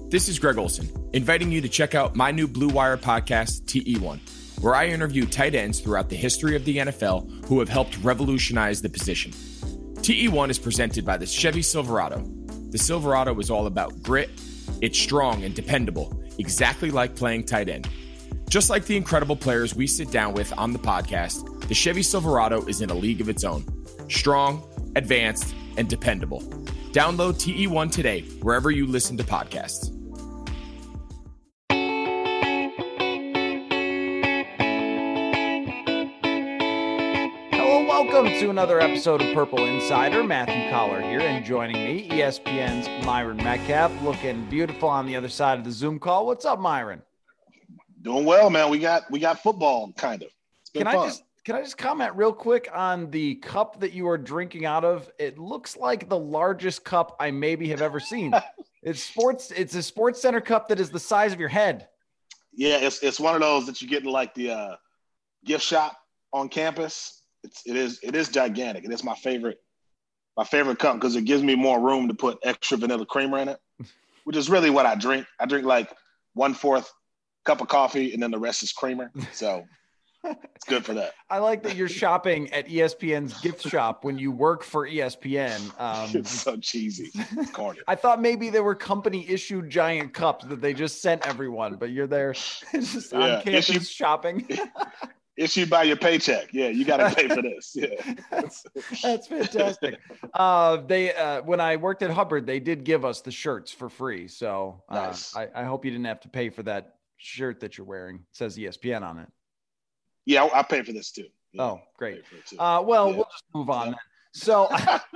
This is Greg Olson, inviting you to check out my new Blue Wire podcast, TE1, where I interview tight ends throughout the history of the NFL who have helped revolutionize the position. TE1 is presented by the Chevy Silverado. The Silverado is all about grit. It's strong and dependable, exactly like playing tight end. Just like the incredible players we sit down with on the podcast, the Chevy Silverado is in a league of its own. Strong, advanced, and dependable. Download TE1 today, wherever you listen to podcasts. Welcome to another episode of Purple Insider. Matthew Collar here, and joining me, ESPN's Myron Metcalf, looking beautiful on the other side of the Zoom call. What's up, Myron? Doing well, man. We got football, kind of. It's been fun. Can I just comment real quick on the cup that you are drinking out of? It looks like the largest cup I maybe have ever seen. It's a Sports Center cup that is the size of your head. Yeah, it's one of those that you get in like the gift shop on campus. It is gigantic. It is my favorite cup because it gives me more room to put extra vanilla creamer in it, which is really what I drink. I drink like 1/4 cup of coffee and then the rest is creamer. So it's good for that. I like that you're shopping at ESPN's gift shop when you work for ESPN. It's so cheesy. It's corny. I thought maybe they were company issued giant cups that they just sent everyone, but you're there just on campus shopping. Issued by your paycheck. Yeah, you got to pay for this. Yeah, that's fantastic. When I worked at Hubbard, they did give us the shirts for free. So nice. I hope you didn't have to pay for that shirt that you're wearing. It says ESPN on it. Yeah, I pay for this too. Yeah, oh, great. We'll just move on then. So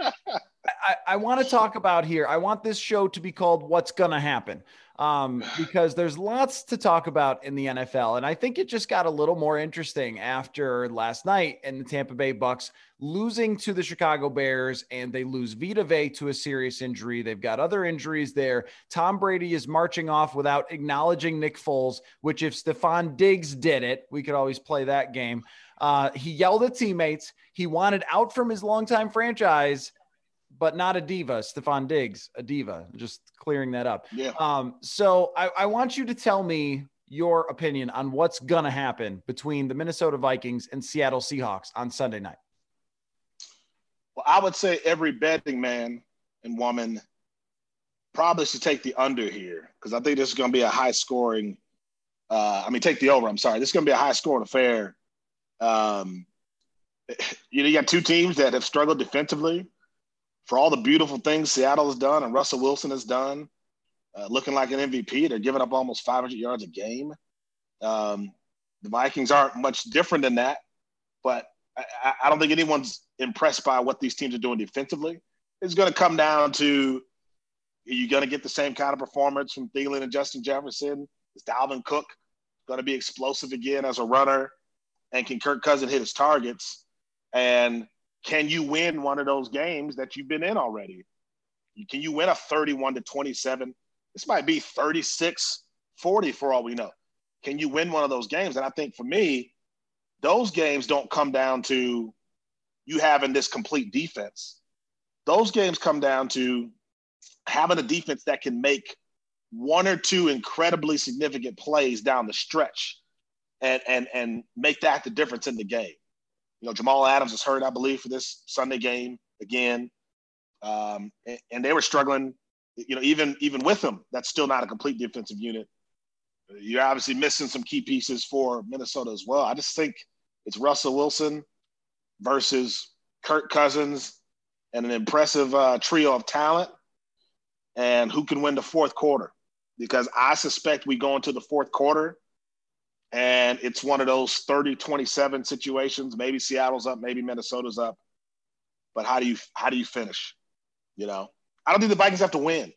I want to talk about here. I want this show to be called What's Gonna Happen. Because there's lots to talk about in the NFL. And I think it just got a little more interesting after last night and the Tampa Bay Bucks losing to the Chicago Bears, and they lose Vita Vea to a serious injury. They've got other injuries there. Tom Brady is marching off without acknowledging Nick Foles, which if Stephon Diggs did it, we could always play that game. He yelled at teammates. He wanted out from his longtime franchise, but not a diva. Stephon Diggs, a diva. Just clearing that up. Yeah. So I want you to tell me your opinion on what's going to happen between the Minnesota Vikings and Seattle Seahawks on Sunday night. Well, I would say every betting man and woman probably should take the under here because I think this is going to be a high scoring. Take the over. I'm sorry. This is going to be a high scoring affair. You got two teams that have struggled defensively. For all the beautiful things Seattle has done and Russell Wilson has done, looking like an MVP, they're giving up almost 500 yards a game. The Vikings aren't much different than that, but I don't think anyone's impressed by what these teams are doing defensively. It's going to come down to, are you going to get the same kind of performance from Thielen and Justin Jefferson? Is Dalvin Cook going to be explosive again as a runner? And can Kirk Cousins hit his targets? And can you win one of those games that you've been in already? Can you win a 31-27? This might be 36-40 for all we know. Can you win one of those games? And I think for me, those games don't come down to you having this complete defense. Those games come down to having a defense that can make one or two incredibly significant plays down the stretch and make that the difference in the game. Jamal Adams is hurt, I believe, for this Sunday game again. And they were struggling, even with him, that's still not a complete defensive unit. You're obviously missing some key pieces for Minnesota as well. I just think it's Russell Wilson versus Kirk Cousins and an impressive trio of talent and who can win the fourth quarter. Because I suspect we go into the fourth quarter and it's one of those 30-27 situations. Maybe Seattle's up, maybe Minnesota's up. But how do you finish? I don't think the Vikings have to win.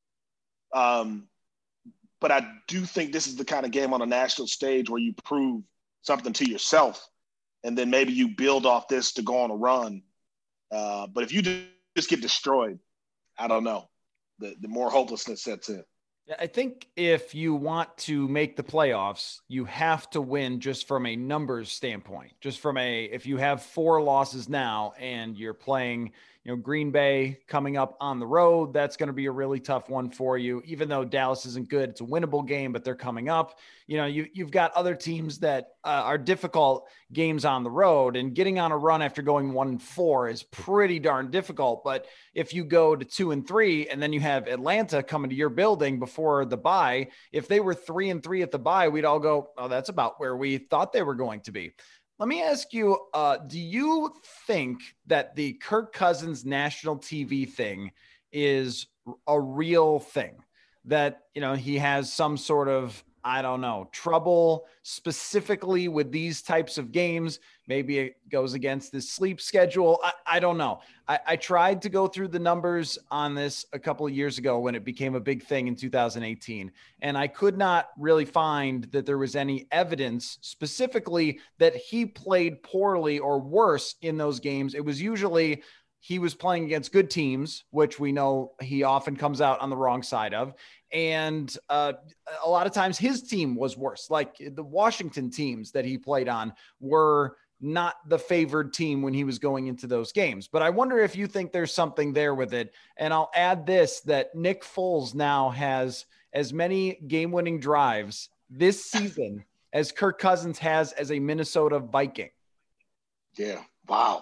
But I do think this is the kind of game on a national stage where you prove something to yourself, and then maybe you build off this to go on a run. But if you just get destroyed, I don't know. The more hopelessness sets in. I think if you want to make the playoffs, you have to win just from a numbers standpoint. Just from if you have 4 losses now and you're playing, Green Bay coming up on the road. That's going to be a really tough one for you. Even though Dallas isn't good, it's a winnable game, but they're coming up. You've got other teams that are difficult games on the road, and getting on a run after going 1-4 is pretty darn difficult. But if you go to 2-3 and then you have Atlanta coming to your building before the bye, if they were 3-3 at the bye, we'd all go, oh, that's about where we thought they were going to be. Let me ask you, do you think that the Kirk Cousins national TV thing is a real thing? That, he has some sort of, I don't know, trouble specifically with these types of games? Maybe it goes against his sleep schedule. I don't know. I tried to go through the numbers on this a couple of years ago when it became a big thing in 2018, and I could not really find that there was any evidence specifically that he played poorly or worse in those games. It was usually he was playing against good teams, which we know he often comes out on the wrong side of. And a lot of times his team was worse. Like the Washington teams that he played on were not the favored team when he was going into those games. But I wonder if you think there's something there with it. And I'll add this, that Nick Foles now has as many game-winning drives this season as Kirk Cousins has as a Minnesota Viking. Yeah. Wow.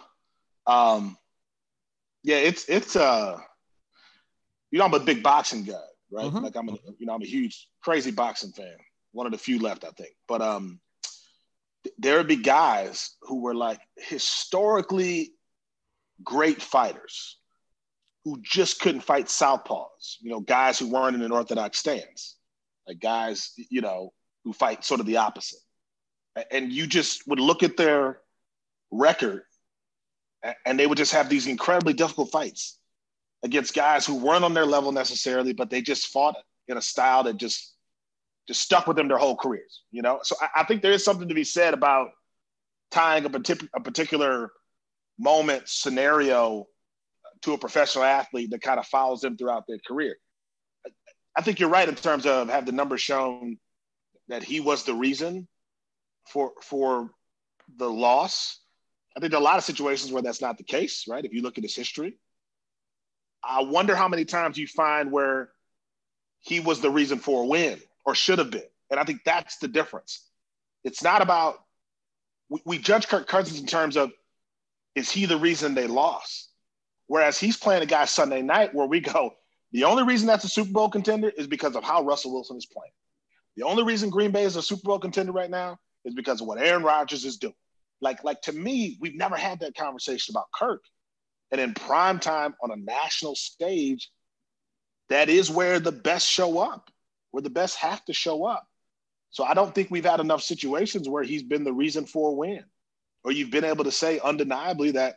Yeah, it's I'm a big boxing guy, right? Mm-hmm. Like I'm a huge, crazy boxing fan. One of the few left, I think. But there would be guys who were like historically great fighters who just couldn't fight southpaws. Guys who weren't in an orthodox stance, like guys, who fight sort of the opposite. And you just would look at their record, and they would just have these incredibly difficult fights against guys who weren't on their level necessarily, but they just fought in a style that just stuck with them their whole careers, So I think there is something to be said about tying a particular moment, scenario to a professional athlete that kind of follows them throughout their career. I think you're right in terms of have the numbers shown that he was the reason for the loss. I think there are a lot of situations where that's not the case, right? If you look at his history, I wonder how many times you find where he was the reason for a win or should have been. And I think that's the difference. It's not about, we judge Kirk Cousins in terms of, is he the reason they lost? Whereas he's playing a guy Sunday night where we go, the only reason that's a Super Bowl contender is because of how Russell Wilson is playing. The only reason Green Bay is a Super Bowl contender right now is because of what Aaron Rodgers is doing. Like to me, we've never had that conversation about Kirk. And in prime time on a national stage, that is where the best show up, where the best have to show up. So I don't think we've had enough situations where he's been the reason for a win, or you've been able to say undeniably that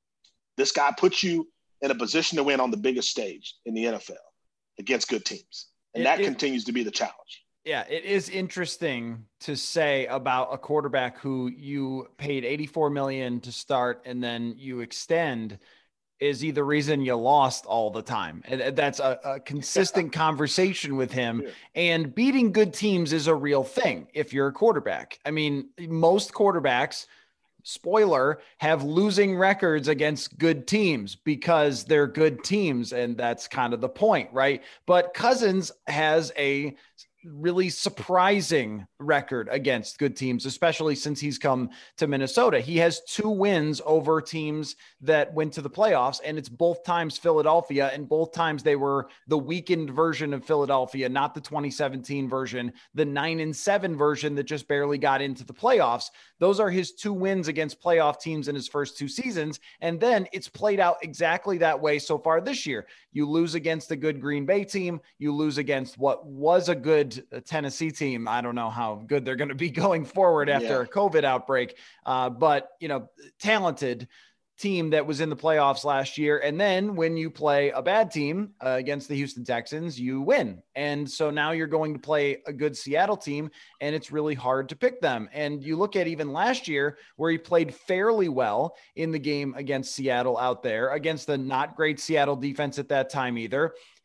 this guy puts you in a position to win on the biggest stage in the NFL against good teams. And that continues to be the challenge. Yeah, it is interesting to say about a quarterback who you paid $84 million to start and then you extend. Is he the reason you lost all the time? And that's a consistent conversation with him. Yeah. And beating good teams is a real thing if you're a quarterback. I mean, most quarterbacks, spoiler, have losing records against good teams because they're good teams. And that's kind of the point, right? But Cousins has a really surprising record against good teams, especially since he's come to Minnesota. He has 2 wins over teams that went to the playoffs, and it's both times Philadelphia, and both times they were the weakened version of Philadelphia, not the 2017 version, the 9-7 version that just barely got into the playoffs. Those are his 2 wins against playoff teams in his first 2 seasons. And then it's played out exactly that way so far this year. You lose against a good Green Bay team. You lose against what was a good Tennessee team. I don't know how good they're going to be going forward after a COVID outbreak, but talented team that was in the playoffs last year. And then when you play a bad team against the Houston Texans, you win. And so now you're going to play a good Seattle team, and it's really hard to pick them. And you look at even last year where he played fairly well in the game against Seattle out there, against the not great Seattle defense at that time either.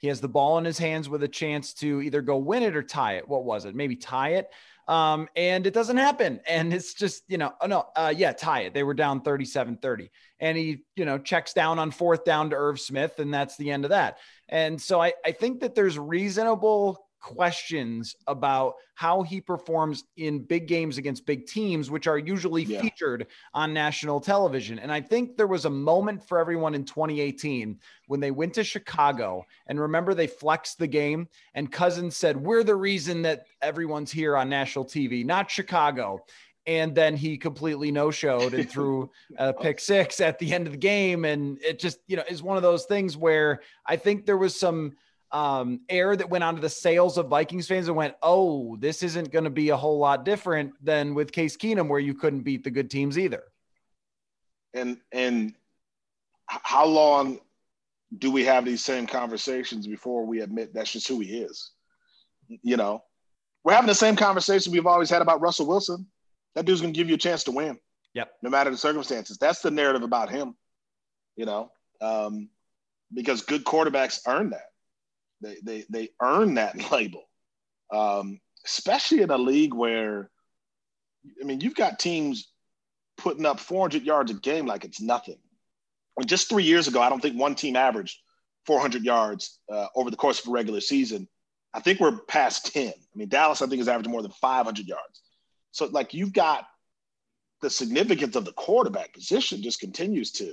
He has the ball in his hands with a chance to either go win it or tie it. What was it? Maybe tie it. And it doesn't happen. And it's just, tie it. They were down 37-30. And he, checks down on 4th down to Irv Smith, and that's the end of that. And so I think that there's reasonable questions about how he performs in big games against big teams, which are usually featured on national television. And I think there was a moment for everyone in 2018 when they went to Chicago, and remember they flexed the game, and Cousins said, "We're the reason that everyone's here on national TV, not Chicago." And then he completely no-showed and threw a pick 6 at the end of the game. And it just, is one of those things where I think there was some air that went onto the sails of Vikings fans and went, oh, this isn't going to be a whole lot different than with Case Keenum, where you couldn't beat the good teams either. And how long do we have these same conversations before we admit that's just who he is? We're having the same conversation we've always had about Russell Wilson. That dude's going to give you a chance to win. Yep. No matter the circumstances. That's the narrative about him, because good quarterbacks earn that. They earn that label, especially in a league where, you've got teams putting up 400 yards a game like it's nothing. Just 3 years ago, I don't think one team averaged 400 yards over the course of a regular season. I think we're past 10. Dallas, I think, is averaging more than 500 yards. So, you've got the significance of the quarterback position just continues to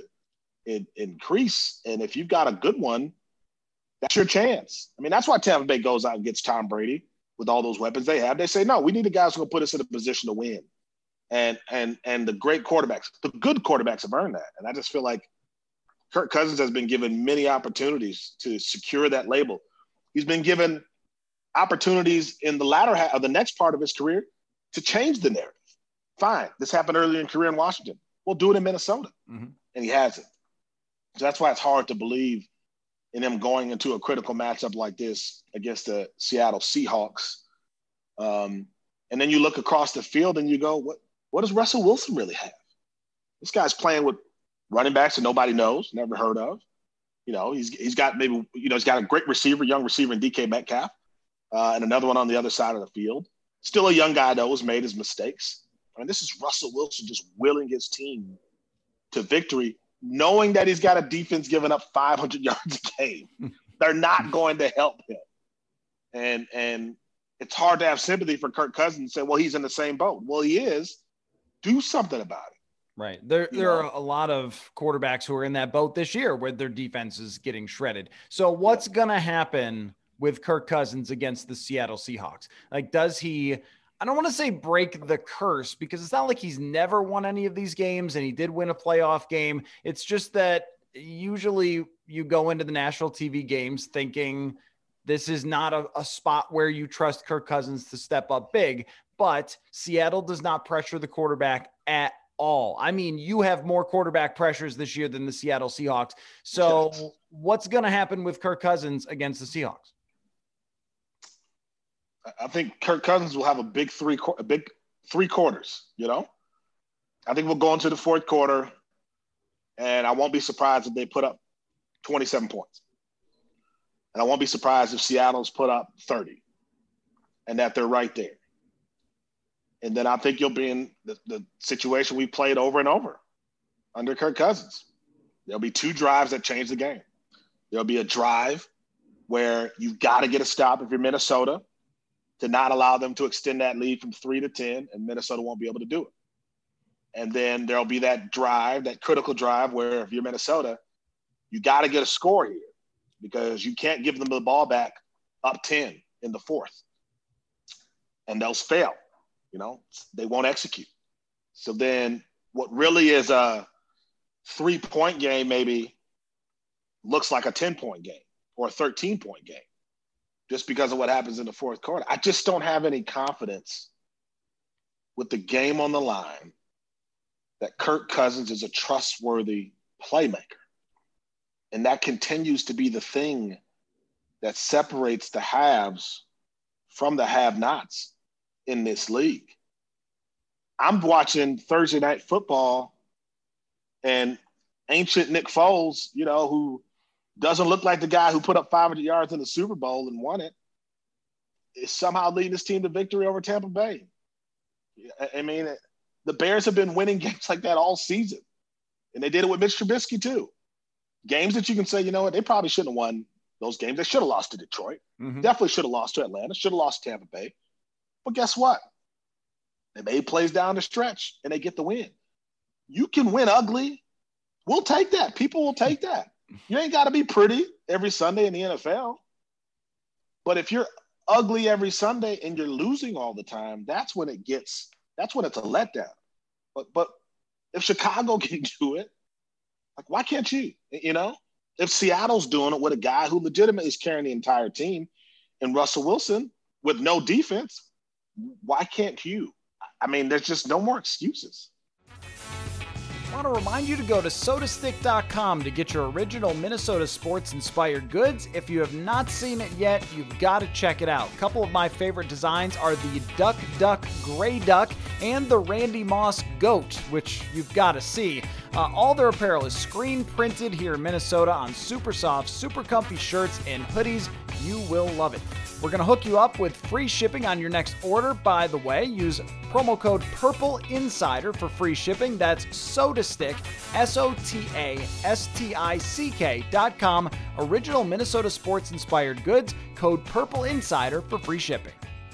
increase. And if you've got a good one, that's your chance. That's why Tampa Bay goes out and gets Tom Brady with all those weapons they have. They say, no, we need the guys who will put us in a position to win. And the great quarterbacks, the good quarterbacks have earned that. And I just feel like Kirk Cousins has been given many opportunities to secure that label. He's been given opportunities in the latter half of the next part of his career to change the narrative. Fine. This happened earlier in career in Washington. We'll do it in Minnesota. Mm-hmm. And he hasn't. So that's why it's hard to believe in him going into a critical matchup like this against the Seattle Seahawks. And then you look across the field and you go, what does Russell Wilson really have? This guy's playing with running backs that nobody knows, never heard of. He's got he's got a great receiver, young receiver in DK Metcalf, and another one on the other side of the field. Still a young guy, though, who's made his mistakes. This is Russell Wilson just willing his team to victory, knowing that he's got a defense giving up 500 yards a game. They're not going to help him. And it's hard to have sympathy for Kirk Cousins and say, well, he's in the same boat. Well, he is. Do something about it. Right. There are a lot of quarterbacks who are in that boat this year where their defense is getting shredded. So what's going to happen with Kirk Cousins against the Seattle Seahawks? Does he, I don't want to say break the curse, because it's not like he's never won any of these games, and he did win a playoff game. It's just that usually you go into the national TV games thinking this is not a spot where you trust Kirk Cousins to step up big, but Seattle does not pressure the quarterback at all. You have more quarterback pressures this year than the Seattle Seahawks. So what's going to happen with Kirk Cousins against the Seahawks? I think Kirk Cousins will have a big three quarters, I think we'll go into the fourth quarter, and I won't be surprised if they put up 27 points. And I won't be surprised if Seattle's put up 30 and that they're right there. And then I think you'll be in the situation we played over and over under Kirk Cousins. There'll be 2 drives that change the game. There'll be a drive where you've got to get a stop if you're Minnesota to not allow them to extend that lead from 3 to 10, and Minnesota won't be able to do it. And then there'll be that drive, that critical drive, where if you're Minnesota, you got to get a score here because you can't give them the ball back up 10 in the fourth. And they'll fail. They won't execute. So then what really is a 3-point game maybe looks like a 10-point game or a 13-point game just because of what happens in the fourth quarter. I just don't have any confidence with the game on the line that Kirk Cousins is a trustworthy playmaker. And that continues to be the thing that separates the haves from the have-nots in this league. I'm watching Thursday Night Football, and ancient Nick Foles, who doesn't look like the guy who put up 500 yards in the Super Bowl and won it, is somehow leading this team to victory over Tampa Bay. I mean, the Bears have been winning games like that all season, and they did it with Mitch Trubisky too. Games that you can say, you know what, they probably shouldn't have won those games. They should have lost to Detroit. Definitely should have lost to Atlanta. Should have lost to Tampa Bay. But guess what? They made plays down the stretch, and they get the win. You can win ugly. We'll take that. People will take that. You ain't got to be pretty every Sunday in the NFL. But if you're ugly every Sunday and you're losing all the time, that's when it's a letdown. But if Chicago can do it, like, why can't you? You know, if Seattle's doing it with a guy who legitimately is carrying the entire team and Russell Wilson with no defense, why can't you? I mean, there's just no more excuses. I want to remind you to go to sodastick.com to get your original Minnesota sports-inspired goods. If you have not seen it yet, you've got to check it out. A couple of my favorite designs are the Duck Duck Gray Duck and the Randy Moss Goat, which you've got to see. All their apparel is screen printed here in Minnesota on super soft, super comfy shirts and hoodies. You will love it. We're going to hook you up with free shipping on your next order. By the way, use promo code PURPLEINSIDER for free shipping. That's SodaStick, SOTASTICK.com. Original Minnesota sports-inspired goods. Code PURPLEINSIDER for free shipping.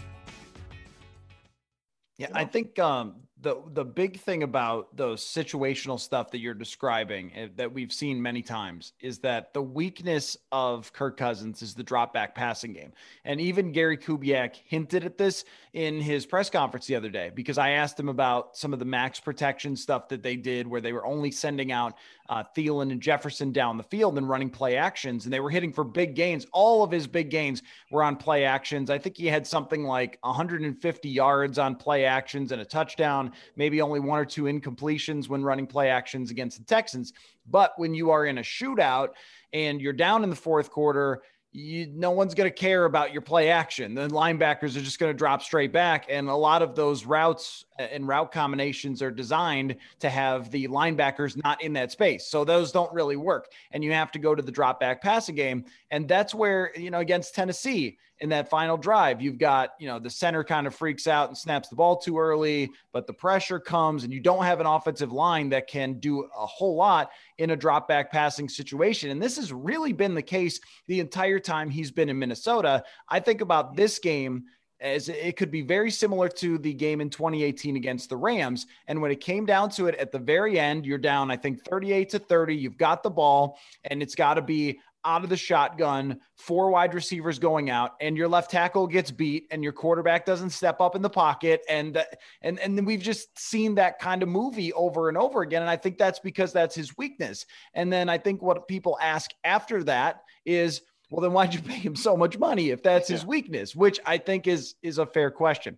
Yeah, I think the big thing about those situational stuff that you're describing that we've seen many times is that the weakness of Kirk Cousins is the drop back passing game. And even Gary Kubiak hinted at this in his press conference the other day, because I asked him about some of the max protection stuff that they did where they were only sending out Thielen and Jefferson down the field and running play actions, and they were hitting for big gains. All of his big gains were on play actions. I think he had something like 150 yards on play actions and a touchdown, maybe only one or two incompletions when running play actions against the Texans. But when you are in a shootout and you're down in the fourth quarter, no one's going to care about your play action. The linebackers are just going to drop straight back. And a lot of those routes and route combinations are designed to have the linebackers not in that space. So those don't really work. And you have to go to the drop back passing game. And that's where, against Tennessee in that final drive, you've got, the center kind of freaks out and snaps the ball too early, but the pressure comes and you don't have an offensive line that can do a whole lot in a drop back passing situation. And this has really been the case the entire time he's been in Minnesota. I think about this game as it could be very similar to the game in 2018 against the Rams. And when it came down to it at the very end, you're down, I think 38-30, you've got the ball and it's got to be out of the shotgun, 4 wide receivers going out, and your left tackle gets beat and your quarterback doesn't step up in the pocket. And then we've just seen that kind of movie over and over again. And I think that's because that's his weakness. And then I think what people ask after that is, well, then why'd you pay him so much money if that's his weakness, which I think is a fair question.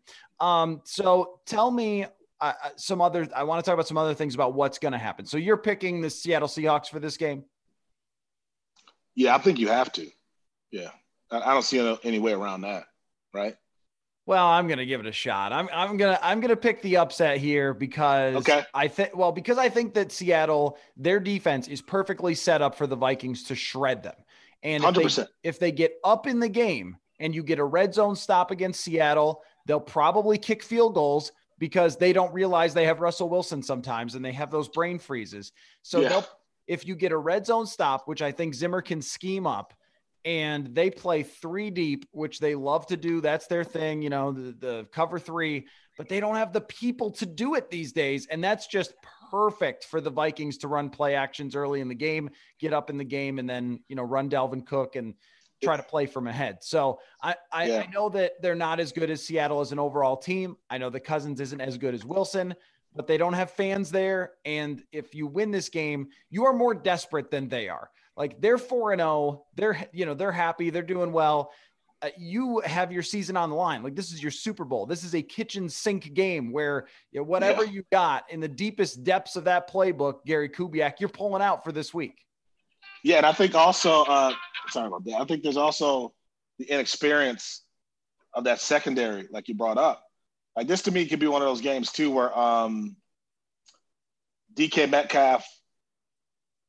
So tell me I want to talk about some other things about what's going to happen. So you're picking the Seattle Seahawks for this game? Yeah, I think you have to. Yeah. I don't see any way around that, right? Well, I'm going to give it a shot. I'm going to pick the upset here because I think that Seattle, their defense is perfectly set up for the Vikings to shred them. And 100%. If they get up in the game and you get a red zone stop against Seattle, they'll probably kick field goals because they don't realize they have Russell Wilson sometimes and they have those brain freezes. So if you get a red zone stop, which I think Zimmer can scheme up, and they play 3 deep, which they love to do. That's their thing, the cover 3, but they don't have the people to do it these days. And that's just perfect for the Vikings to run play actions early in the game, get up in the game, and then, run Dalvin Cook and try to play from ahead. So I know that they're not as good as Seattle as an overall team. I know that Cousins isn't as good as Wilson, but they don't have fans there. And if you win this game, you are more desperate than they are. Like, they're 4-0. They're happy. They're doing well. You have your season on the line. Like, this is your Super Bowl. This is a kitchen sink game where whatever you got in the deepest depths of that playbook, Gary Kubiak, you're pulling out for this week. Yeah. And I think also, sorry about that. I think there's also the inexperience of that secondary, like you brought up. Like, this to me could be one of those games too, where DK Metcalf,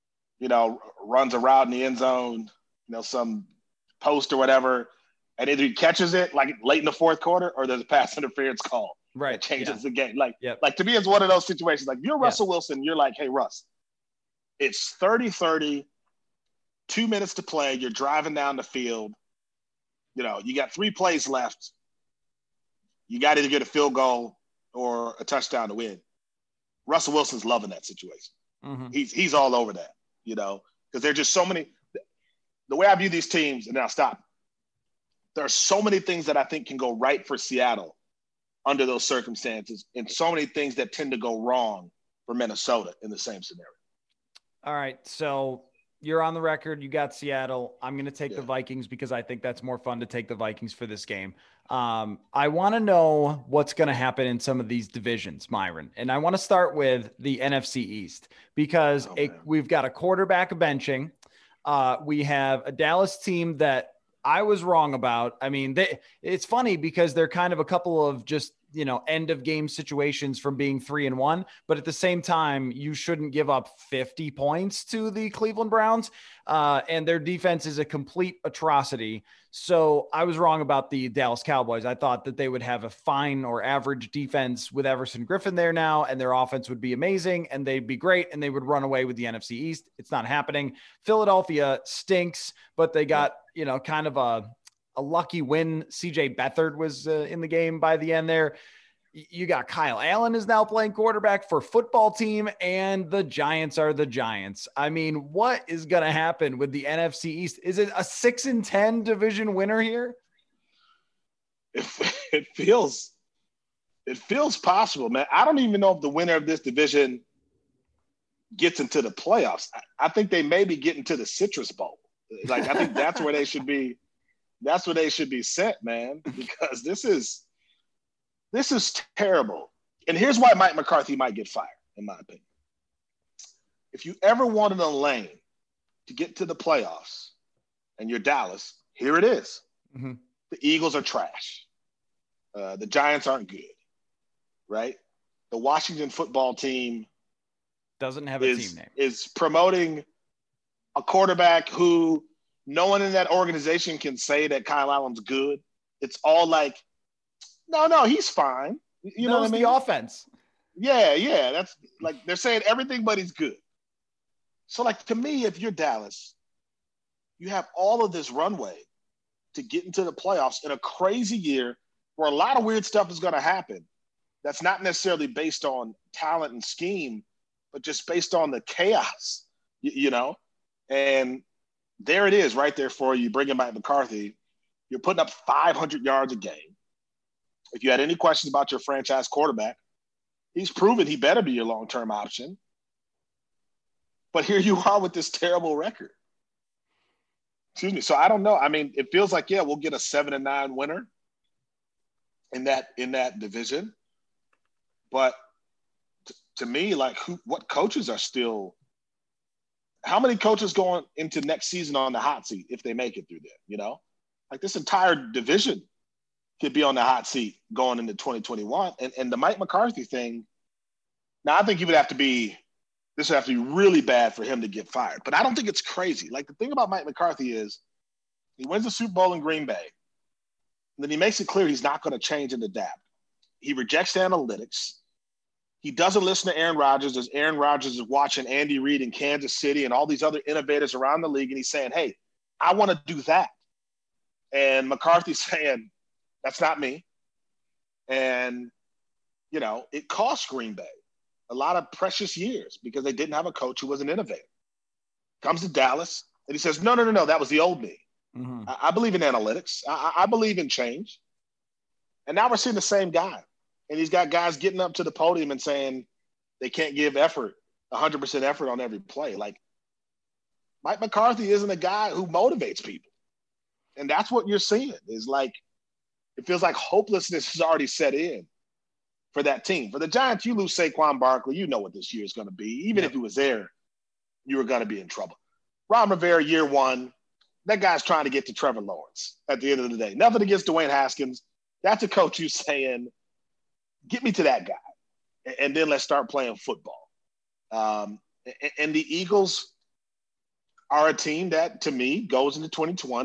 runs a route in the end zone, some post or whatever, and either he catches it like late in the fourth quarter or there's a pass interference call. Right. That changes the game. Yep. Like to me, it's one of those situations. Like you're Russell Wilson, you're like, hey, Russ, it's 30-30, 2 minutes to play. You're driving down the field. You got 3 plays left. You got to either get a field goal or a touchdown to win. Russell Wilson's loving that situation. Mm-hmm. He's all over that, because there are just so many. The way I view these teams, and then I'll stop. There are so many things that I think can go right for Seattle under those circumstances, and so many things that tend to go wrong for Minnesota in the same scenario. All right, so you're on the record. You got Seattle. I'm going to take the Vikings because I think that's more fun to take the Vikings for this game. I want to know what's going to happen in some of these divisions, Myron. And I want to start with the NFC East because we've got a quarterback benching. We have a Dallas team that I was wrong about. I mean, it's funny because they're kind of a couple of just, end of game situations from being 3-1, but at the same time, you shouldn't give up 50 points to the Cleveland Browns. And their defense is a complete atrocity. So I was wrong about the Dallas Cowboys. I thought that they would have a fine or average defense with Everson Griffin there now, and their offense would be amazing and they'd be great and they would run away with the NFC East. It's not happening. Philadelphia stinks, but they got, kind of a lucky win. CJ Beathard was in the game by the end there. You got Kyle Allen is now playing quarterback for football team, and the Giants are the Giants. I mean, what is going to happen with the NFC East? Is it a 6-10 division winner here? It feels possible, man. I don't even know if the winner of this division gets into the playoffs. I think they may be getting to the Citrus Bowl. Like, I think that's where they should be. That's where they should be sent, man, because this is terrible. And here's why Mike McCarthy might get fired, in my opinion. If you ever wanted a lane to get to the playoffs and you're Dallas, here it is. Mm-hmm. The Eagles are trash. The Giants aren't good, right? The Washington football team doesn't have a team name. Is promoting a quarterback who no one in that organization can say that Kyle Allen's good. It's all like, no, he's fine. You know what I mean? The offense. Yeah. That's like they're saying everything, but he's good. So, like, to me, if you're Dallas, you have all of this runway to get into the playoffs in a crazy year where a lot of weird stuff is going to happen. That's not necessarily based on talent and scheme, but just based on the chaos, And there it is right there for you. Bring in Mike McCarthy. You're putting up 500 yards a game. If you had any questions about your franchise quarterback, he's proven he better be your long-term option. But here you are with this terrible record. Excuse me. So I don't know. I mean, it feels like, we'll get a 7-9 winner in that division. But to me, like, what coaches are still – how many coaches going into next season on the hot seat if they make it through there, Like, this entire division could be on the hot seat going into 2021. And the Mike McCarthy thing, now I think this would have to be really bad for him to get fired. But I don't think it's crazy. Like, the thing about Mike McCarthy is he wins the Super Bowl in Green Bay. And then he makes it clear he's not going to change and adapt. He rejects analytics. He doesn't listen to Aaron Rodgers as Aaron Rodgers is watching Andy Reid in Kansas City and all these other innovators around the league. And he's saying, hey, I want to do that. And McCarthy's saying, that's not me. And, it cost Green Bay a lot of precious years because they didn't have a coach who was an innovator. Comes to Dallas and he says, no, that was the old me. Mm-hmm. I believe in analytics. I believe in change. And now we're seeing the same guy. And he's got guys getting up to the podium and saying they can't give 100% effort on every play. Like, Mike McCarthy isn't a guy who motivates people. And that's what you're seeing is like, it feels like hopelessness has already set in for that team. For the Giants, you lose Saquon Barkley. You know what this year is going to be. Even if he was there, you were going to be in trouble. Ron Rivera, year one, that guy's trying to get to Trevor Lawrence at the end of the day. Nothing against Dwayne Haskins. That's a coach who's saying, get me to that guy, and then let's start playing football. And the Eagles, are a team that, to me, goes into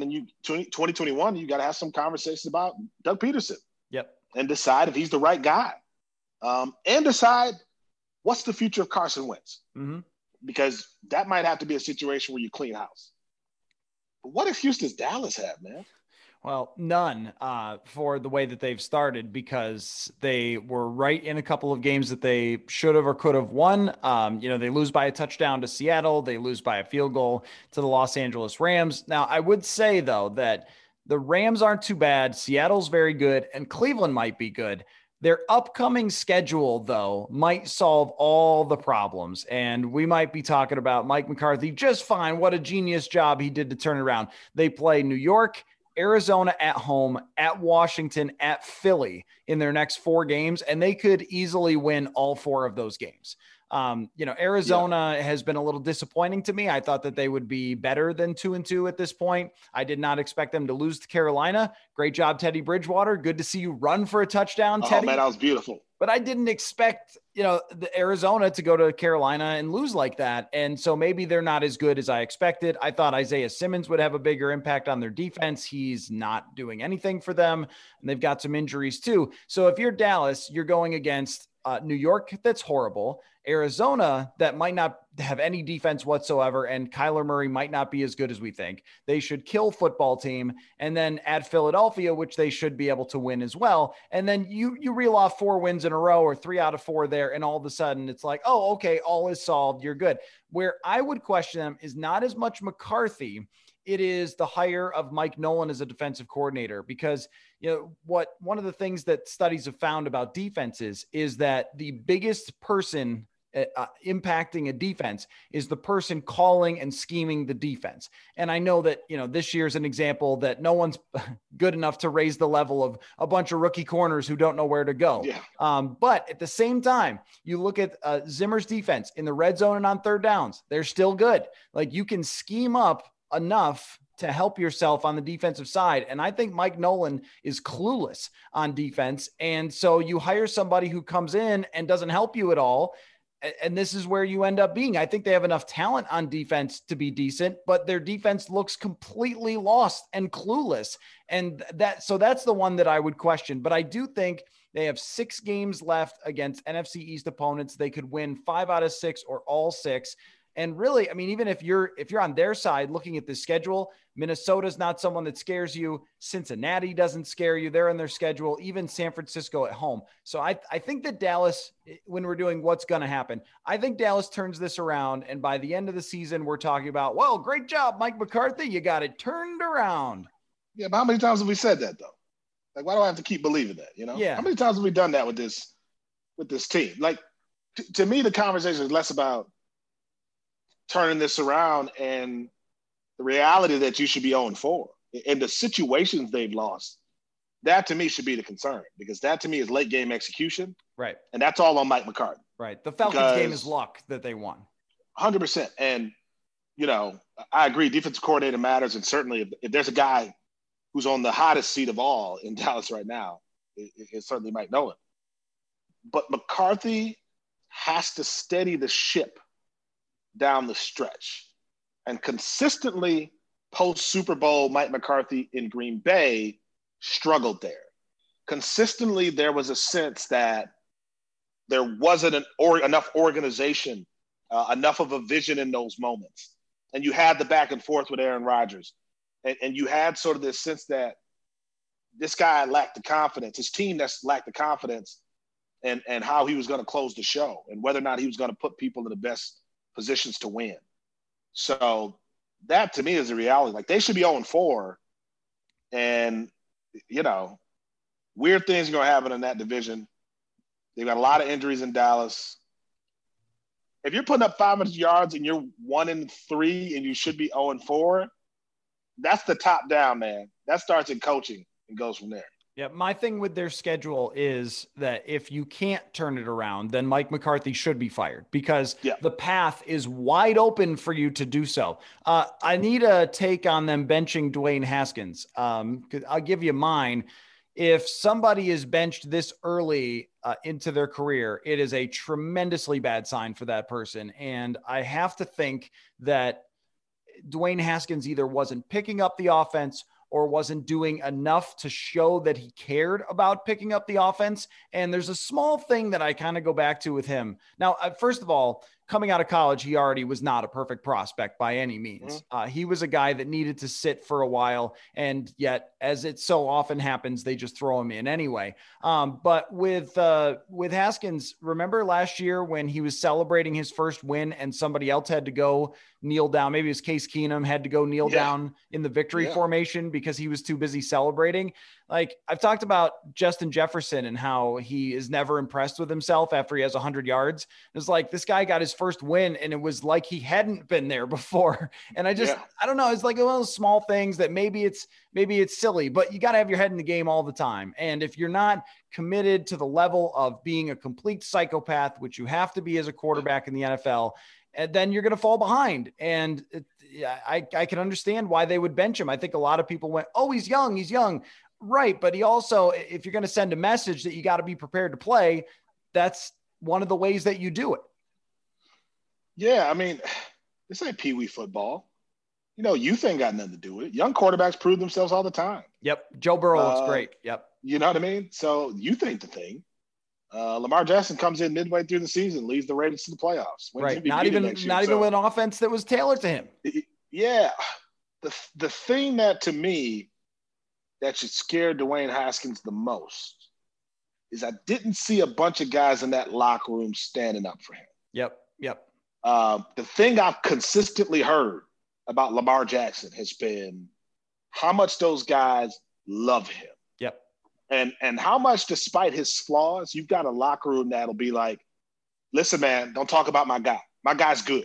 2021, you got to have some conversations about Doug Peterson. Yep. And decide if he's the right guy. And decide what's the future of Carson Wentz. Mm-hmm. Because that might have to be a situation where you clean house. But what excuse does Dallas have, man? Well, none for the way that they've started, because they were right in a couple of games that they should have or could have won. They lose by a touchdown to Seattle. They lose by a field goal to the Los Angeles Rams. Now, I would say, though, that the Rams aren't too bad. Seattle's very good, and Cleveland might be good. Their upcoming schedule, though, might solve all the problems. And we might be talking about Mike McCarthy just fine. What a genius job he did to turn it around. They play New York, Arizona at home, at Washington, at Philly in their next 4 games, and they could easily win all 4 of those games. Arizona has been a little disappointing to me. I thought that they would be better than 2-2 at this point. I did not expect them to lose to Carolina. Great job, Teddy Bridgewater. Good to see you run for a touchdown, Teddy. Oh, man, that was beautiful. But I didn't expect, the Arizona to go to Carolina and lose like that. And so maybe they're not as good as I expected. I thought Isaiah Simmons would have a bigger impact on their defense. He's not doing anything for them. And they've got some injuries too. So if you're Dallas, you're going against New York, that's horrible. Arizona, that might not have any defense whatsoever, and Kyler Murray might not be as good as we think. They should kill football team. And then at Philadelphia, which they should be able to win as well. And then you reel off 4 wins in a row, or 3 out of 4 there, and all of a sudden it's like, oh, okay, all is solved. You're good. Where I would question them is not as much McCarthy. It is the hire of Mike Nolan as a defensive coordinator, because one of the things that studies have found about defenses is that the biggest person impacting a defense is the person calling and scheming the defense. And I know that, this year's an example that no one's good enough to raise the level of a bunch of rookie corners who don't know where to go. Yeah. But at the same time, you look at Zimmer's defense in the red zone and on third downs, they're still good. Like, you can scheme up enough to help yourself on the defensive side. And I think Mike Nolan is clueless on defense. And so you hire somebody who comes in and doesn't help you at all. And this is where you end up being. I think they have enough talent on defense to be decent, but their defense looks completely lost and clueless. And that's the one that I would question. But I do think they have 6 games left against NFC East opponents. They could win 5 out of 6 or all 6. And really, I mean, even if you're on their side looking at the schedule, Minnesota's not someone that scares you. Cincinnati doesn't scare you. They're in their schedule, even San Francisco at home. So I think that Dallas, when we're doing what's going to happen, I think Dallas turns this around. And by the end of the season, we're talking about, well, great job, Mike McCarthy. You got it turned around. Yeah, but how many times have we said that, though? Like, why do I have to keep believing that, Yeah. How many times have we done that with this team? Like, to me, the conversation is less about turning this around and the reality that you should be 0-4 and the situations they've lost. That to me should be the concern, because that to me is late game execution. Right. And that's all on Mike McCarthy. Right. The Falcons game is luck that they won. 100%. And, I agree. Defensive coordinator matters. And certainly if there's a guy who's on the hottest seat of all in Dallas right now, it certainly Mike Nolan. But McCarthy has to steady the ship down the stretch. And consistently post Super Bowl, Mike McCarthy in Green Bay struggled there. Consistently, there was a sense that there wasn't enough organization, enough of a vision in those moments. And you had the back and forth with Aaron Rodgers. And you had sort of this sense that this guy lacked the confidence, his team lacked the confidence and how he was going to close the show and whether or not he was going to put people in the best positions to win. So that to me is the reality. Like, they should be 0-4, and weird things are going to happen in that division. They've got a lot of injuries in Dallas. If you're putting up 500 yards and you're 1-3 and you should be 0-4, that's the top down, man. That starts in coaching and goes from there. Yeah, my thing with their schedule is that if you can't turn it around, then Mike McCarthy should be fired, because the path is wide open for you to do so. I need a take on them benching Dwayne Haskins. I'll give you mine. If somebody is benched this early into their career, it is a tremendously bad sign for that person. And I have to think that Dwayne Haskins either wasn't picking up the offense or wasn't doing enough to show that he cared about picking up the offense. And there's a small thing that I kind of go back to with him. Now, first of all, coming out of college, he already was not a perfect prospect by any means. He was a guy that needed to sit for a while, and yet, as it so often happens, they just throw him in anyway. But with Haskins, remember last year when he was celebrating his first win and somebody else had to go kneel down? Maybe it was Case Keenum had to go kneel down in the victory formation because he was too busy celebrating. Like, I've talked about Justin Jefferson and how he is never impressed with himself after he has 100 yards. It's like, this guy got his first win and it was like he hadn't been there before. And I don't know. It's like one of those small things that maybe it's silly, but you got to have your head in the game all the time. And if you're not committed to the level of being a complete psychopath, which you have to be as a quarterback in the NFL, and then you're going to fall behind. And I can understand why they would bench him. I think a lot of people went, oh, he's young. Right. But he also, if you're going to send a message that you got to be prepared to play, that's one of the ways that you do it. Yeah. I mean, this ain't peewee football. Youth ain't got nothing to do with it. Young quarterbacks prove themselves all the time. Yep. Joe Burrow looks great. Yep. You know what I mean? So youth ain't the thing. Lamar Jackson comes in midway through the season, leads the Ravens to the playoffs. Right. Not even with an offense that was tailored to him. Yeah. The thing that, to me, that should scare Dwayne Haskins the most is I didn't see a bunch of guys in that locker room standing up for him. Yep. The thing I've consistently heard about Lamar Jackson has been how much those guys love him. Yep. And how much, despite his flaws, you've got a locker room that'll be like, listen, man, don't talk about my guy. My guy's good,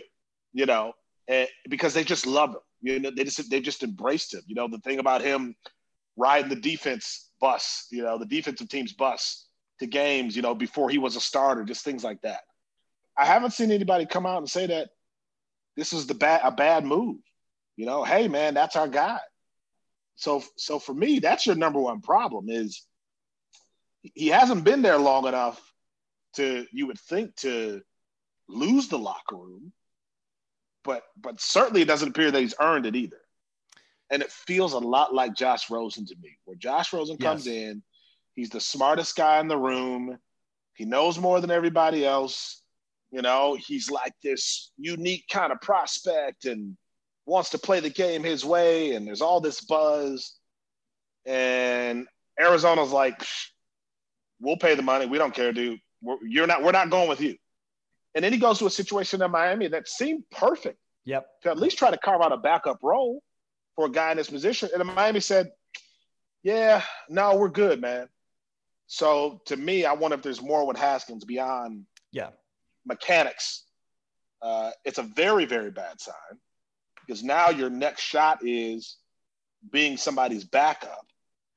and because they just love him. They just embraced him. The thing about him riding the defense bus, the defensive team's bus to games, before he was a starter, just things like that. I haven't seen anybody come out and say that this is a bad move. Hey, man, that's our guy. So for me, that's your number one problem is he hasn't been there long enough you would think, to lose the locker room, but certainly it doesn't appear that he's earned it either. And it feels a lot like Josh Rosen to me, where Josh Rosen comes in, he's the smartest guy in the room. He knows more than everybody else. He's like this unique kind of prospect and wants to play the game his way. And there's all this buzz. And Arizona's like, we'll pay the money. We don't care, dude. We're not going with you. And then he goes to a situation in Miami that seemed perfect. Yep. To at least try to carve out a backup role for a guy in this position. And Miami said, yeah, no, we're good, man. So to me, I wonder if there's more with Haskins beyond mechanics. It's a very, very bad sign because now your next shot is being somebody's backup.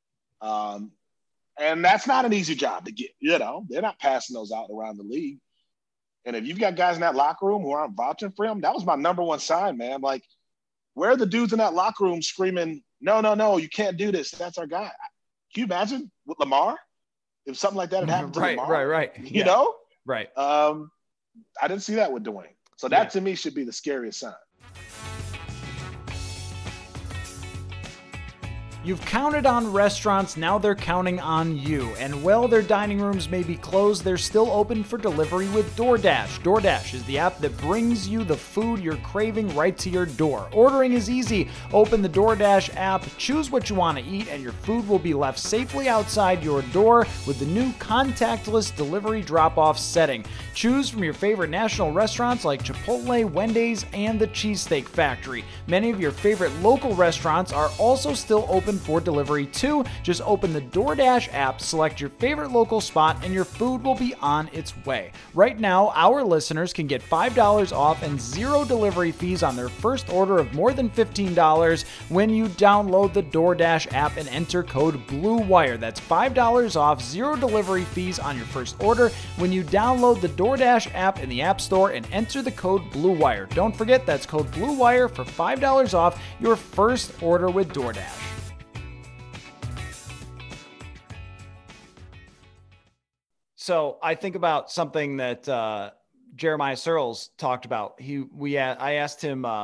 And that's not an easy job to get, they're not passing those out around the league. And if you've got guys in that locker room who aren't vouching for him, that was my number one sign, man. Like, where are the dudes in that locker room screaming, no, you can't do this. That's our guy. Can you imagine with Lamar? If something like that had happened to Lamar? Right. You know? Right. I didn't see that with Dwayne. So that to me should be the scariest sign. You've counted on restaurants, now they're counting on you. And while their dining rooms may be closed, they're still open for delivery with DoorDash. DoorDash is the app that brings you the food you're craving right to your door. Ordering is easy. Open the DoorDash app, choose what you want to eat, and your food will be left safely outside your door with the new contactless delivery drop-off setting. Choose from your favorite national restaurants like Chipotle, Wendy's, and the Cheesesteak Factory. Many of your favorite local restaurants are also still open for delivery too. Just open the DoorDash app, select your favorite local spot, and your food will be on its way. Right now, our listeners can get $5 off and zero delivery fees on their first order of more than $15 when you download the DoorDash app and enter code BLUEWIRE. That's $5 off, zero delivery fees on your first order when you download the DoorDash app in the App Store and enter the code BLUEWIRE. Don't forget, that's code BLUEWIRE for $5 off your first order with DoorDash. So I think about something that Jeremiah Searles talked about. I asked him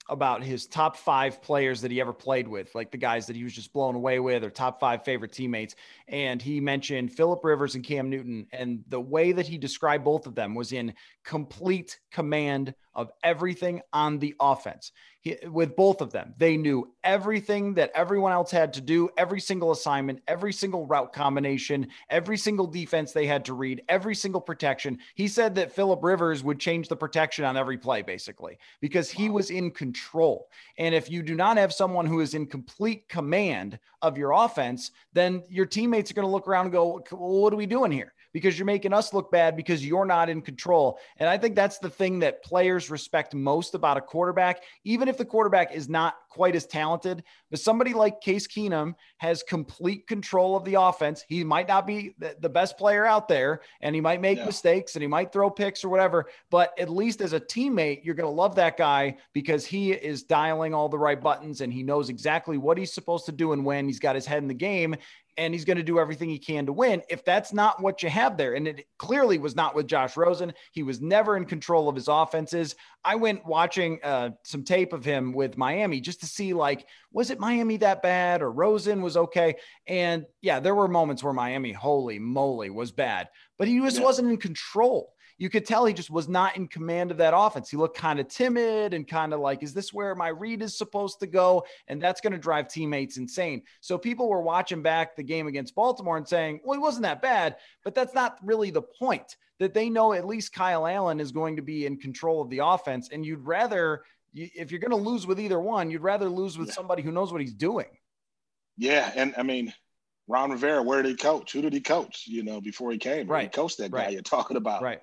about his top 5 players that he ever played with, like the guys that he was just blown away with, or top 5 favorite teammates. And he mentioned Phillip Rivers and Cam Newton. And the way that he described both of them was in complete command of everything on the offense. With both of them, they knew everything that everyone else had to do, every single assignment, every single route combination, every single defense they had to read, every single protection. He said that Phillip Rivers would change the protection on every play, basically, because he was in control. And if you do not have someone who is in complete command of your offense, then your teammates are going to look around and go, well, what are we doing here? Because you're making us look bad because you're not in control. And I think that's the thing that players respect most about a quarterback, even if the quarterback is not quite as talented, but somebody like Case Keenum has complete control of the offense. He might not be the best player out there, and he might make mistakes and he might throw picks or whatever, but at least as a teammate, you're going to love that guy because he is dialing all the right buttons and he knows exactly what he's supposed to do and when. He's got his head in the game, and he's going to do everything he can to win. If that's not what you have there, and it clearly was not with Josh Rosen, he was never in control of his offenses. I went watching some tape of him with Miami just to see, like, was it Miami that bad or Rosen was okay? And yeah, there were moments where Miami, holy moly, was bad, but he just wasn't in control. You could tell he just was not in command of that offense. He looked kind of timid and kind of like, is this where my read is supposed to go? And that's going to drive teammates insane. So people were watching back the game against Baltimore and saying, well, he wasn't that bad, but that's not really the point. That they know at least Kyle Allen is going to be in control of the offense. And you'd rather, if you're going to lose with either one, you'd rather lose with somebody who knows what he's doing. Yeah. And I mean, Ron Rivera, where did he coach? Who did he coach, before he came? Right. He coached that guy you're talking about. Right.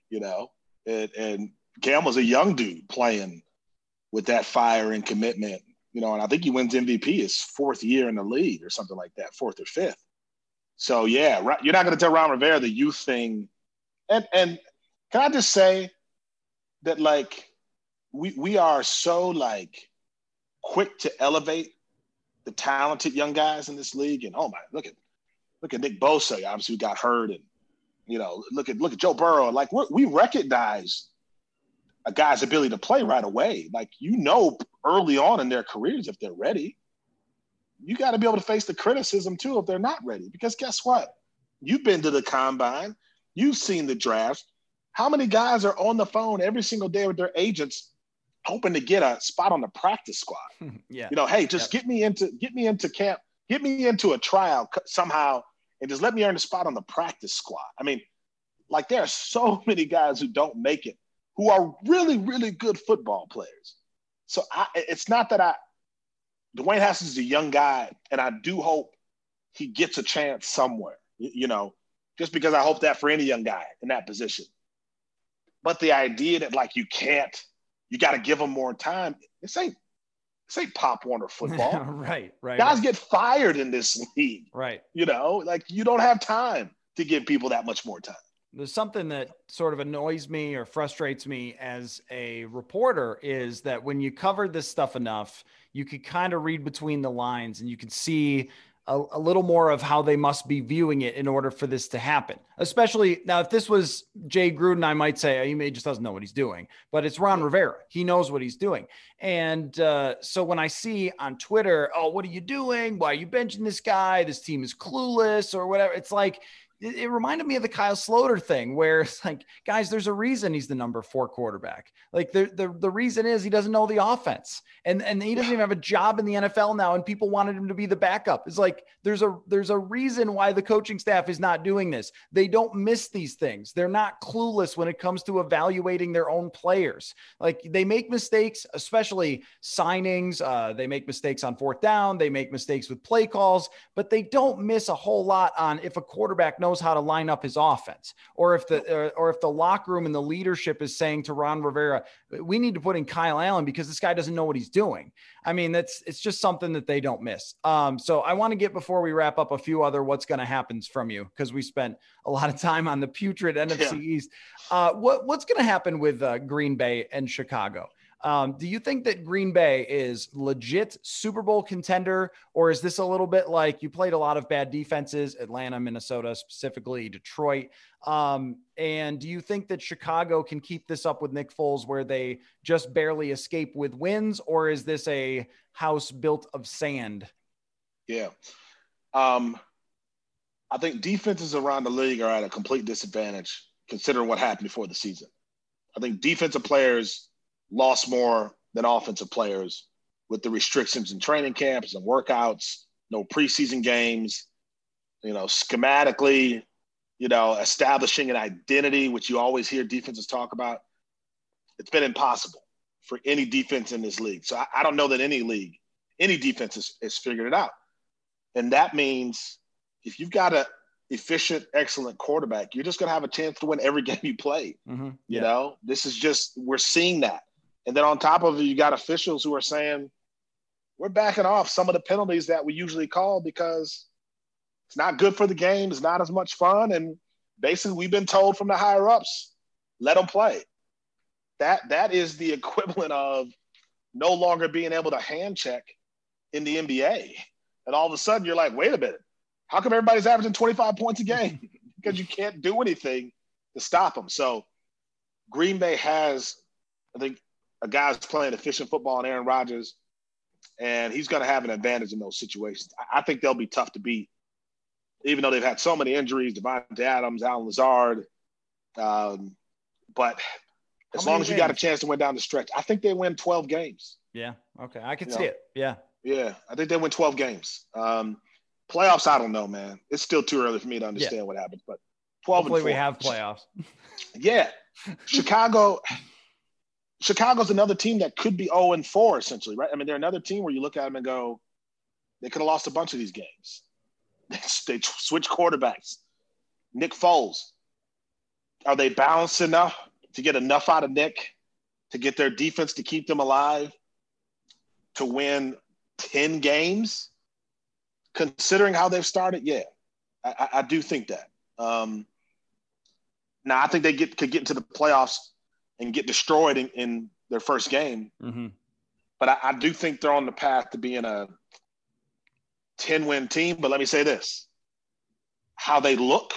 And Cam was a young dude playing with that fire and commitment, and I think he wins MVP his 4th year in the league or something like that, 4th or 5th. So, yeah, you're not going to tell Ron Rivera the youth thing. And can I just say that, like, we are so, like, quick to elevate the talented young guys in this league. And, oh, my, look at Nick Bosa, obviously, who got hurt, and look at Joe Burrow. Like, we recognize a guy's ability to play right away. Like, early on in their careers, if they're ready, you got to be able to face the criticism too if they're not ready. Because guess what? You've been to the combine. You've seen the drafts. How many guys are on the phone every single day with their agents hoping to get a spot on the practice squad? Hey, just get me into camp, get me into a trial somehow, and just let me earn a spot on the practice squad. I mean, like, there are so many guys who don't make it who are really, really good football players. So it's not that Dwayne Haskins is a young guy, and I do hope he gets a chance somewhere, just because I hope that for any young guy in that position. But the idea that, like, you got to give him more time, this ain't Pop Warner football. Right. Guys get fired in this league. Right. Like, you don't have time to give people that much more time. There's something that sort of annoys me or frustrates me as a reporter is that when you cover this stuff enough, you could kind of read between the lines and you can see a little more of how they must be viewing it in order for this to happen. Especially now, if this was Jay Gruden, I might say he just doesn't know what he's doing, but it's Ron Rivera. He knows what he's doing. And so when I see on Twitter, oh, what are you doing? Why are you benching this guy? This team is clueless or whatever. It's like, it reminded me of the Kyle Sloter thing where it's like, guys, there's a reason he's the number 4 quarterback. Like the reason is he doesn't know the offense and he doesn't even have a job in the NFL now. And people wanted him to be the backup. It's like, there's a reason why the coaching staff is not doing this. They don't miss these things. They're not clueless when it comes to evaluating their own players. Like, they make mistakes, especially signings. They make mistakes on 4th down. They make mistakes with play calls, but they don't miss a whole lot on if a quarterback knows how to line up his offense, or if the locker room and the leadership is saying to Ron Rivera, we need to put in Kyle Allen because this guy doesn't know what he's doing. I mean, it's just something that they don't miss. So I want to get, before we wrap up, a few other what's going to happen from you, because we spent a lot of time on the putrid NFC East. What's going to happen with Green Bay and Chicago? Do you think that Green Bay is legit Super Bowl contender, or is this a little bit like you played a lot of bad defenses, Atlanta, Minnesota, specifically Detroit? And do you think that Chicago can keep this up with Nick Foles where they just barely escape with wins, or is this a house built of sand? Yeah. I think defenses around the league are at a complete disadvantage considering what happened before the season. I think defensive players lost more than offensive players with the restrictions in training camps and workouts, no preseason games, schematically, establishing an identity, which you always hear defenses talk about. It's been impossible for any defense in this league. So I don't know that any defense has figured it out. And that means if you've got an efficient, excellent quarterback, you're just going to have a chance to win every game you play. Mm-hmm. Yeah. This is just, we're seeing that. And then on top of it, you got officials who are saying, we're backing off some of the penalties that we usually call because it's not good for the game. It's not as much fun. And basically we've been told from the higher ups, let them play. That is the equivalent of no longer being able to hand check in the NBA. And all of a sudden you're like, wait a minute, how come everybody's averaging 25 points a game? Because you can't do anything to stop them. So Green Bay has, I think, a guy's playing efficient football in Aaron Rodgers, and he's going to have an advantage in those situations. I think they'll be tough to beat, even though they've had so many injuries, Devontae Adams, Allen Lazard. But as long as you got a chance to win down the stretch, I think they win 12 games. Yeah. Okay. I can see it. Yeah. Yeah. I think they win 12 games. Playoffs, I don't know, man. It's still too early for me to understand what happens, but 12 Hopefully and 4. we have playoffs. Yeah. Chicago's another team that could be 0-4 essentially, right? I mean, they're another team where you look at them and go, they could have lost a bunch of these games. They switch quarterbacks. Nick Foles, are they balanced enough to get enough out of Nick to get their defense to keep them alive to win 10 games? Considering how they've started, yeah, I do think that. Now, I think they could get into the playoffs and get destroyed in their first game. Mm-hmm. But I do think they're on the path to being a 10-win team. But let me say this. How they look,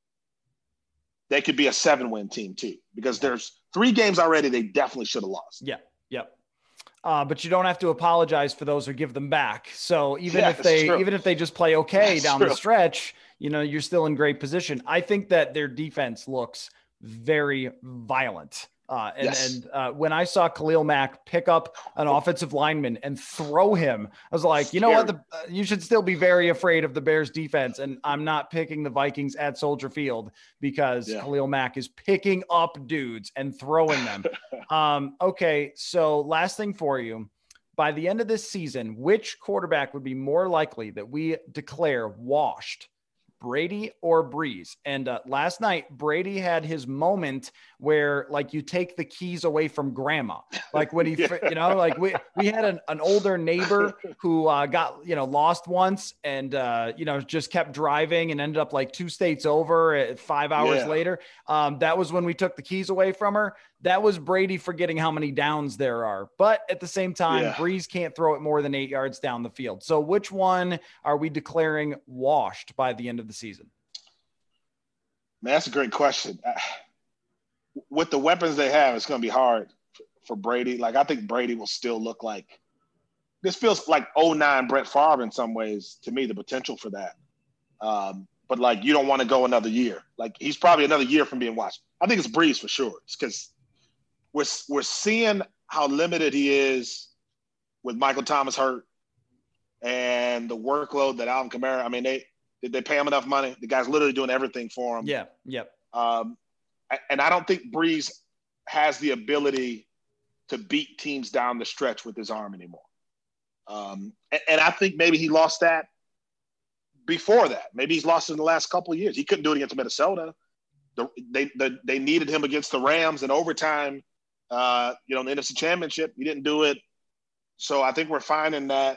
they could be a 7-win team too. Because there's 3 games already they definitely should have lost. Yeah, yep. But you don't have to apologize for those or give them back. So even if they just play okay down the stretch, you're still in great position. I think that their defense looks very violent. When I saw Khalil Mack pick up an offensive lineman and throw him, I was like, you know what? You should still be very afraid of the Bears defense. And I'm not picking the Vikings at Soldier Field because Khalil Mack is picking up dudes and throwing them. Okay. So last thing for you, by the end of this season, which quarterback would be more likely that we declare washed? Brady or Breeze? And last night, Brady had his moment where like you take the keys away from grandma. Like when he, like we had an older neighbor who got, lost once and, just kept driving and ended up like 2 states over at 5 hours later. That was when we took the keys away from her. That was Brady forgetting how many downs there are. But at the same time, Breeze can't throw it more than 8 yards down the field. So which one are we declaring washed by the end of the season? Man, that's a great question. With the weapons they have, it's going to be hard for Brady. Like, I think Brady will still look like – this feels like 2009 Brett Favre in some ways, to me, the potential for that. But, like, you don't want to go another year. Like, he's probably another year from being watched. I think it's Breeze for sure. It's because we're seeing how limited he is with Michael Thomas hurt and the workload that Alvin Kamara – I mean, did they pay him enough money? The guy's literally doing everything for him. Yeah, yep. And I don't think Breeze has the ability to beat teams down the stretch with his arm anymore. And I think maybe he lost that before that. Maybe he's lost it in the last couple of years. He couldn't do it against Minnesota. They needed him against the Rams in overtime. In the NFC Championship, he didn't do it. So I think we're finding that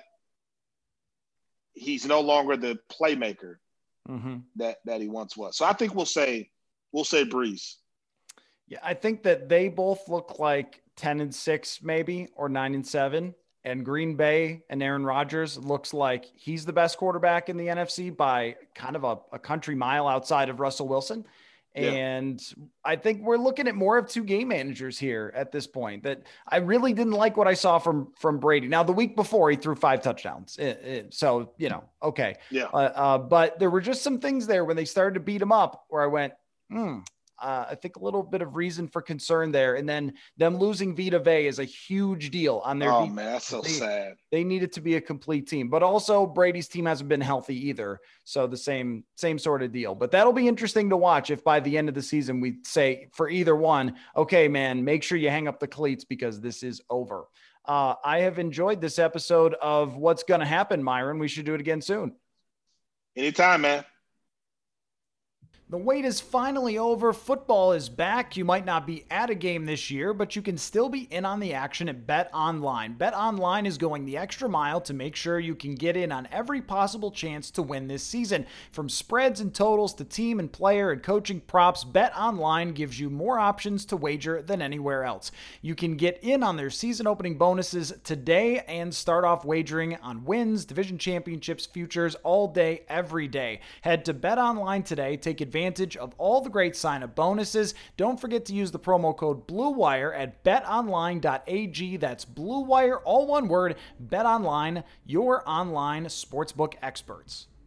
he's no longer the playmaker that he once was. So I think we'll say Breeze. Yeah, I think that they both look like 10-6 maybe, or 9-7. And Green Bay and Aaron Rodgers looks like he's the best quarterback in the NFC by kind of a country mile outside of Russell Wilson. Yeah. And I think we're looking at more of two game managers here at this point. That I really didn't like what I saw from Brady. Now, the week before he threw 5 touchdowns. So, okay. Yeah. But there were just some things there when they started to beat him up where I went, I think a little bit of reason for concern there. And then them losing Vita Vea is a huge deal on their defense. Man, that's so sad. They need it to be a complete team, but also Brady's team hasn't been healthy either. So the same sort of deal, but that'll be interesting to watch if by the end of the season, we say for either one, okay, man, make sure you hang up the cleats because this is over. I have enjoyed this episode of What's Going to Happen, Myron. We should do it again soon. Anytime, man. The wait is finally over. Football is back. You might not be at a game this year, but you can still be in on the action at BetOnline. BetOnline is going the extra mile to make sure you can get in on every possible chance to win this season. From spreads and totals to team and player and coaching props, BetOnline gives you more options to wager than anywhere else. You can get in on their season opening bonuses today and start off wagering on wins, division championships, futures all day, every day. Head to BetOnline today. Take advantage of all the great sign-up bonuses. Don't forget to use the promo code BlueWire at betonline.ag. That's BlueWire, all one word. BetOnline, your online sportsbook experts.